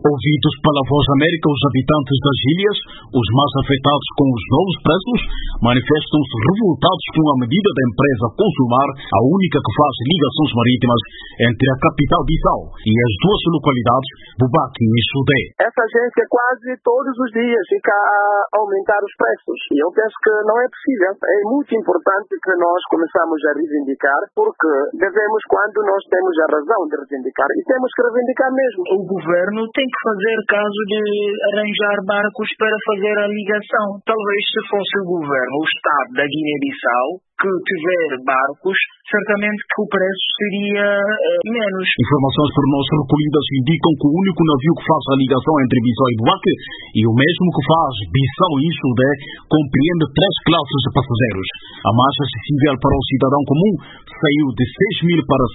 Ouvidos pela Voz América, os habitantes das ilhas, os mais afetados com os novos preços, manifestam-se revoltados com a medida da empresa Consumar, a única que faz ligações marítimas entre a capital Bissau e as duas localidades, Boubaque e Sudé. Essa agência quase todos os dias fica a aumentar os preços e eu penso que não é possível. É muito importante que nós começamos a reivindicar, porque devemos, quando nós temos a razão de reivindicar, e temos que reivindicar mesmo. O governo tem que fazer caso de arranjar barcos para fazer a ligação. Talvez se fosse o governo, o Estado da Guiné-Bissau, que tiver barcos, certamente que o preço seria menos. Informações por nós recolhidas indicam que o único navio que faz a ligação entre Bissau e Boubaque e o mesmo que faz Bissau e Sudé compreende 3 classes de passageiros. A mais acessível para o cidadão comum saiu de 6.000 para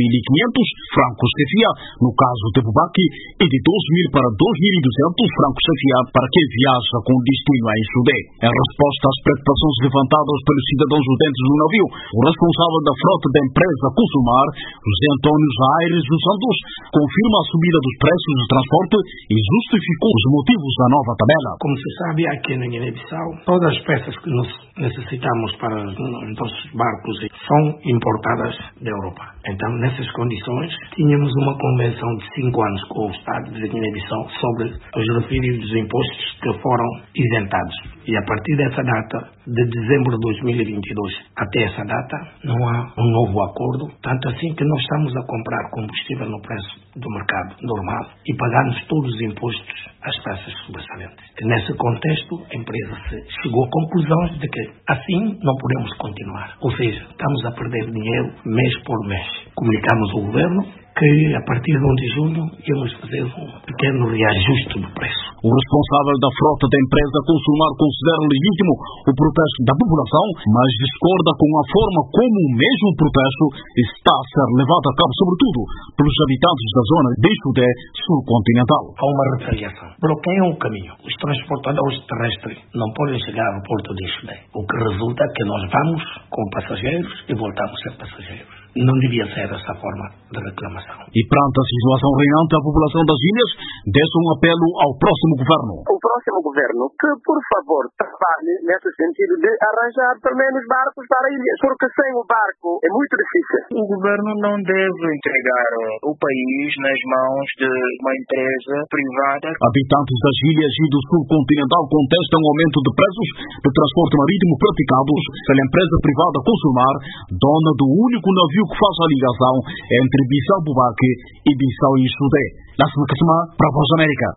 6.500 francos CFA, no caso de Boubaque, e de 12.000 para 2.200 francos CFA para quem viaja com destino a Sudé. Em resposta às preocupações levantadas pelos cidadãos utentes no navio, o responsável da frota da empresa Consumar, José Antônio Aires dos Santos, confirma a subida dos preços de transporte e justificou os motivos da nova tabela. Como se sabe, aqui na Guiné-Bissau, todas as peças que nós necessitamos para os nossos barcos são importadas da Europa. Então, nessas condições, tínhamos uma convenção de 5 anos com o Estado de Guiné-Bissau sobre os referidos impostos que foram isentados. E a partir dessa data, de dezembro de 2022 até essa data, não há um novo acordo, tanto assim que nós estamos a comprar combustível no preço do mercado normal e pagamos todos os impostos às taxas sobressalentes. Nesse contexto, a empresa chegou a conclusões de que assim não podemos continuar. Ou seja, estamos a perder dinheiro mês por mês. Comunicamos ao governo que a partir de 1 de junho íamos fazer um pequeno reajuste do preço. O responsável da frota da empresa Consumar considera legítimo o protesto da população, mas discorda com a forma como o mesmo protesto está a ser levado a cabo, sobretudo pelos habitantes da zona de Sudé sul-continental. Há uma retaliação. Bloqueiam o caminho. Os transportadores terrestres não podem chegar ao porto de Sudé. O que resulta é que nós vamos com passageiros e voltamos sem passageiros. Não devia ser essa forma de reclamação. E perante a situação reinante, a população das ilhas deixa um apelo ao próximo governo. O próximo governo que, por favor, trabalhe nesse sentido de arranjar pelo menos barcos para ilhas, porque sem o barco é muito difícil. O governo não deve entregar o país nas mãos de uma empresa privada. Habitantes das ilhas e do sul continental contestam o aumento de preços de transporte marítimo praticados pela empresa privada Consumar, dona do único navio que faz a ligação entre Bissau Boubaque e Bissau e Sudé. Lássima Kassama, para a Voz América.